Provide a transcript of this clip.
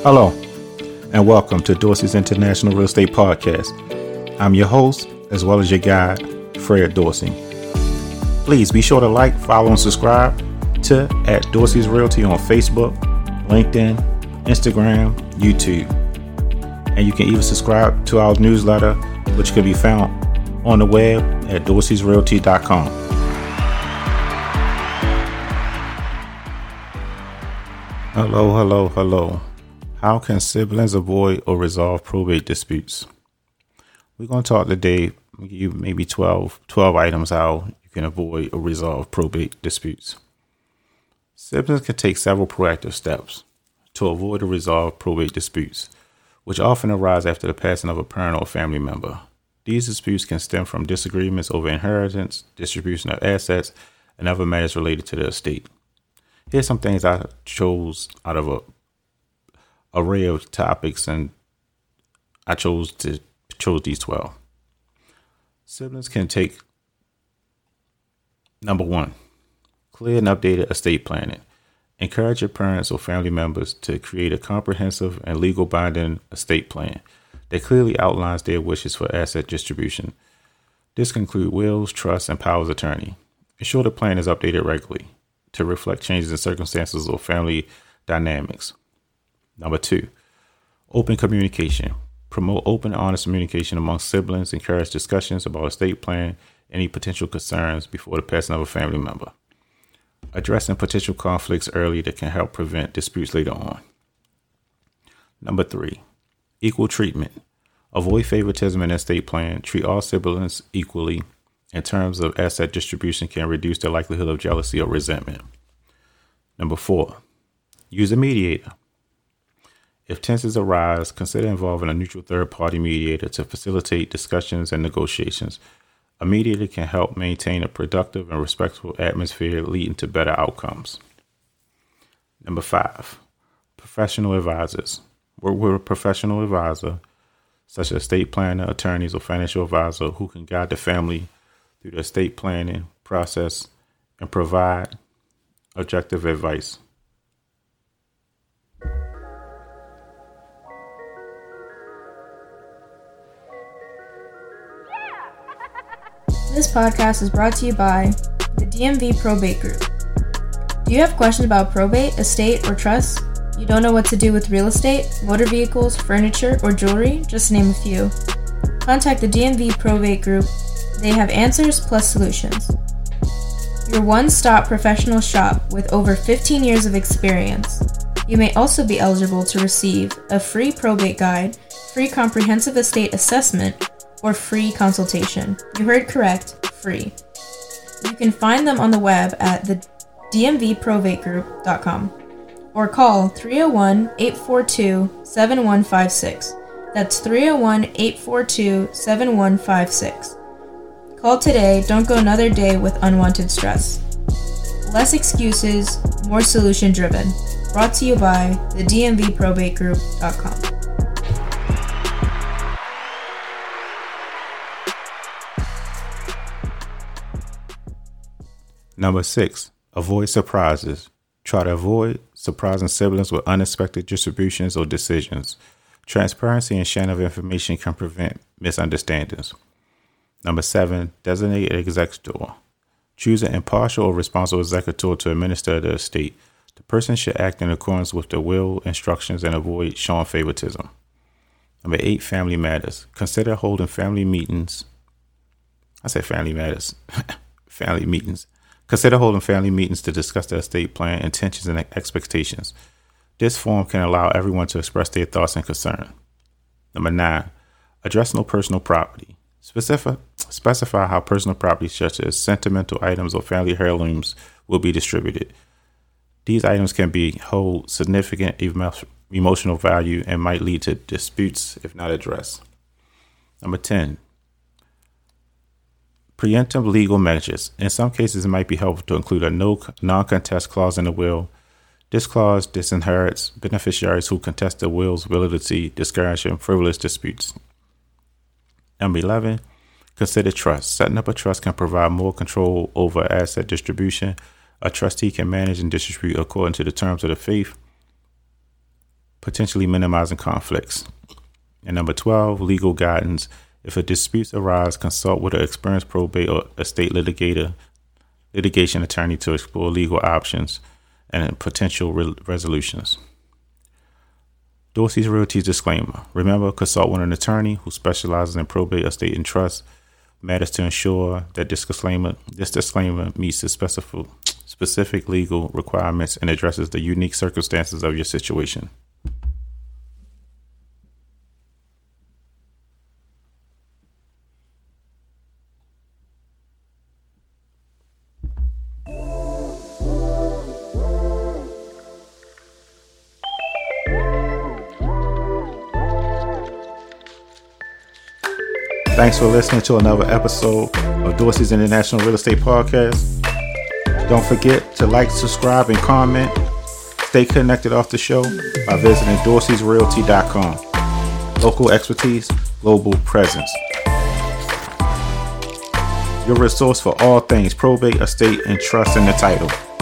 Hello, and welcome to Dorsey's International Real Estate Podcast. I'm your host, as well as your guide, Fred Dorsey. Please be sure to like, follow, and subscribe to @Dorsey's Realty on Facebook, LinkedIn, Instagram, YouTube. And you can even subscribe to our newsletter, which can be found on the web at dorseysrealty.com. Hello. How can siblings avoid or resolve probate disputes? We're going to talk today, give you maybe 12 items how you can avoid or resolve probate disputes. Siblings can take several proactive steps to avoid or resolve probate disputes, which often arise after the passing of a parent or family member. These disputes can stem from disagreements over inheritance, distribution of assets, and other matters related to the estate. Here's some things I chose out of a array of topics, and I chose these 12. Siblings can take number 1, clear and updated estate planning. Encourage your parents or family members to create a comprehensive and legal binding estate plan that clearly outlines their wishes for asset distribution. This can include wills, trusts, and powers of attorney. Ensure the plan is updated regularly to reflect changes in circumstances or family dynamics. Number 2, open communication. Promote open, honest communication among siblings. Encourage discussions about estate plan, any potential concerns before the passing of a family member. Addressing potential conflicts early that can help prevent disputes later on. Number 3, equal treatment. Avoid favoritism in estate plan. Treat all siblings equally in terms of asset distribution can reduce the likelihood of jealousy or resentment. Number 4, use a mediator. If tensions arise, consider involving a neutral third-party mediator to facilitate discussions and negotiations. A mediator can help maintain a productive and respectful atmosphere leading to better outcomes. Number 5, professional advisors. Work with a professional advisor, such as estate planner, attorneys, or financial advisor who can guide the family through the estate planning process and provide objective advice. This podcast is brought to you by the DMV Probate Group. Do you have questions about probate, estate, or trust? You don't know what to do with real estate, motor vehicles, furniture, or jewelry? Just to name a few. Contact the DMV Probate Group. They have answers plus solutions. Your one-stop professional shop with over 15 years of experience. You may also be eligible to receive a free probate guide, free comprehensive estate assessment, or free consultation. You heard correct, free. You can find them on the web at the dmvprobategroup.com or call 301-842-7156. That's 301-842-7156. Call today, don't go another day with unwanted stress. Less excuses, more solution driven. Brought to you by the dmvprobategroup.com. Number 6, avoid surprises. Try to avoid surprising siblings with unexpected distributions or decisions. Transparency and sharing of information can prevent misunderstandings. Number 7, designate an executor. Choose an impartial or responsible executor to administer the estate. The person should act in accordance with the will, instructions, and avoid showing favoritism. Number 8, family matters. Consider holding family meetings. Family meetings. Consider holding family meetings to discuss the estate plan, intentions, and expectations. This forum can allow everyone to express their thoughts and concern. Number 9, address no personal property. Specify how personal property such as sentimental items or family heirlooms will be distributed. These items can hold significant emotional value and might lead to disputes if not addressed. Number 10, preemptive legal measures. In some cases, it might be helpful to include a non-contest clause in the will. This clause disinherits beneficiaries who contest the will's validity, discouraging frivolous disputes. Number 11, consider trust. Setting up a trust can provide more control over asset distribution. A trustee can manage and distribute according to the terms of the faith, potentially minimizing conflicts. And number 12, legal guidance. If a dispute arises, consult with an experienced probate or estate litigation attorney to explore legal options and potential resolutions. Dorsey's Realty disclaimer. Remember, consult with an attorney who specializes in probate, estate, and trust matters to ensure that this disclaimer meets the specific legal requirements and addresses the unique circumstances of your situation. Thanks for listening to another episode of Dorsey's International Real Estate Podcast. Don't forget to like, subscribe, and comment. Stay connected off the show by visiting Dorsey'sRealty.com. Local expertise, global presence. Your resource for all things probate, estate, and trust in the title.